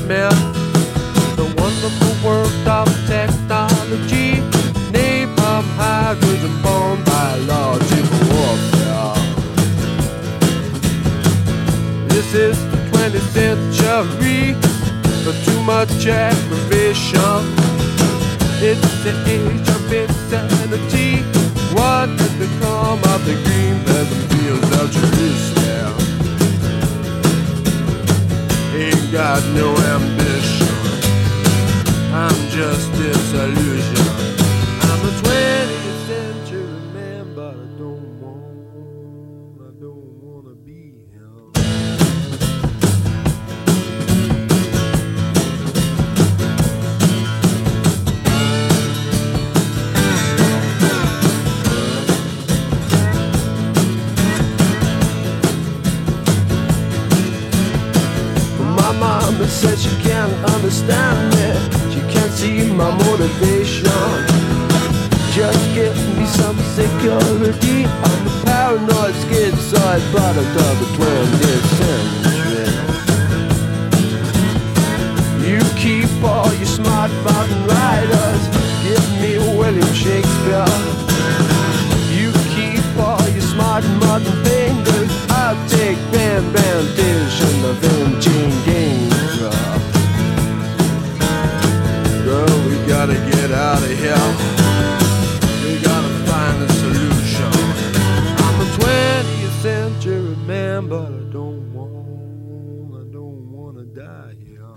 Smith. The wonderful world of technology, napalm, hydrogen bomb, biological warfare. This is the 20th century, but too much aggravation. It's the age of insanity. What has become of the green pleasant fields of Jerusalem? Ain't got no ambition, I'm just disillusion. I'm a 20th century man, but I don't wanna be him. My mama said she can't understand me, she can't see my motivation. Just give me some security, I'm a paranoid schizoid product of the 20th century. You keep all your smart mountain riders, give me William Shakespeare. You keep all your smart modern fingers, I'll take Bam Bam Dish and the Vinci Game. Girl, we gotta get out of here. We gotta find a solution. I'm a 20th century man, but I don't wanna die here.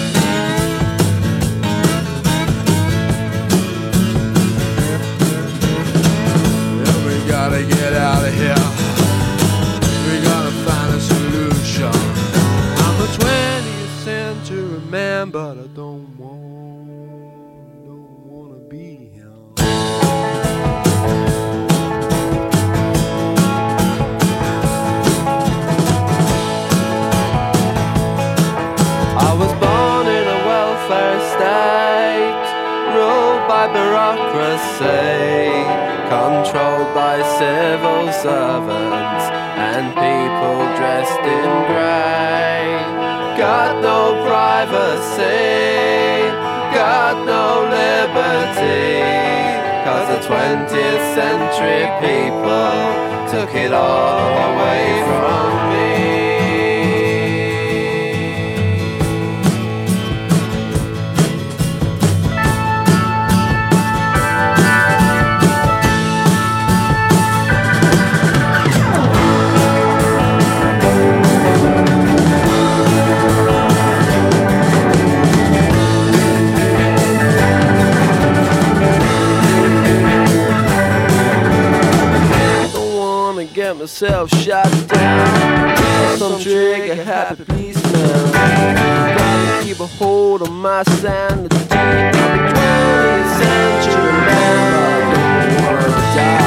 Yeah, we gotta get out of here. We gotta find a solution. I'm a 20th century man, but I don't wanna be him. I was born in a welfare state, ruled by bureaucracy, controlled by civil servants and people dressed in grey. Got no privacy, got no liberty, 'cause the 20th century people took it all away from me. Get myself shot down, some trigger happy policeman. Gotta keep a hold of my sanity. I'm a 20th century man, but I don't wanna die.